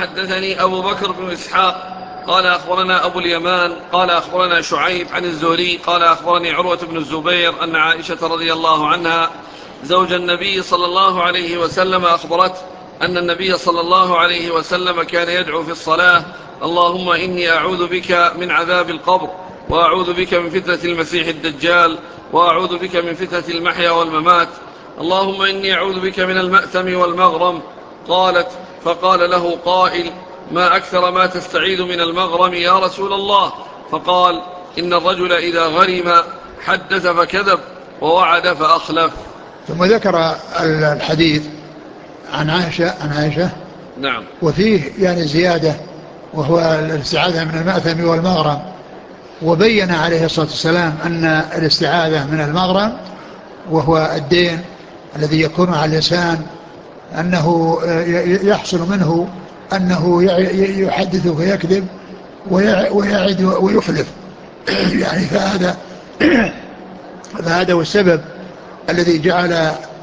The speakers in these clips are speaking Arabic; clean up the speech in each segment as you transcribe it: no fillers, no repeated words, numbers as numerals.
حدثني أبو بكر بن إسحاق قال أخبرنا أبو اليمان قال أخبرنا شعيب عن الزهري قال أخبرني عروة بن الزبير أن عائشة رضي الله عنها زوج النبي صلى الله عليه وسلم أخبرته أن النبي صلى الله عليه وسلم كان يدعو في الصلاة: اللهم إني أعوذ بك من عذاب القبر، وأعوذ بك من فتنة المسيح الدجال، وأعوذ بك من فتنة المحيا والممات، اللهم إني أعوذ بك من المأثم والمغرم. قالت: فقال له قائل: ما أكثر ما تستعيذ من المغرم يا رسول الله؟ فقال: إن الرجل إذا غرم حدث فكذب ووعد فأخلف. ثم ذكر الحديث عن عائشة نعم. وفيه يعني زيادة، وهو الاستعاذة من المأثم والمغرم. وبين عليه الصلاة والسلام أن الاستعاذة من المغرم وهو الدين الذي يكون على الإنسان، أنه يحصل منه أنه يحدث ويكذب ويعد ويخلف يعني فهذا هو السبب الذي جعل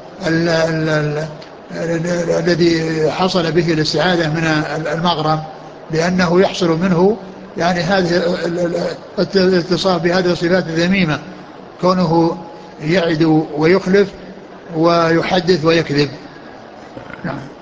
الذي حصل به الاستعاذة من المغرم، لأنه يحصل منه يعني هذه الاتصاف بهذه الصفات الذميمة، كونه يعد ويخلف ويحدث ويكذب. نعم.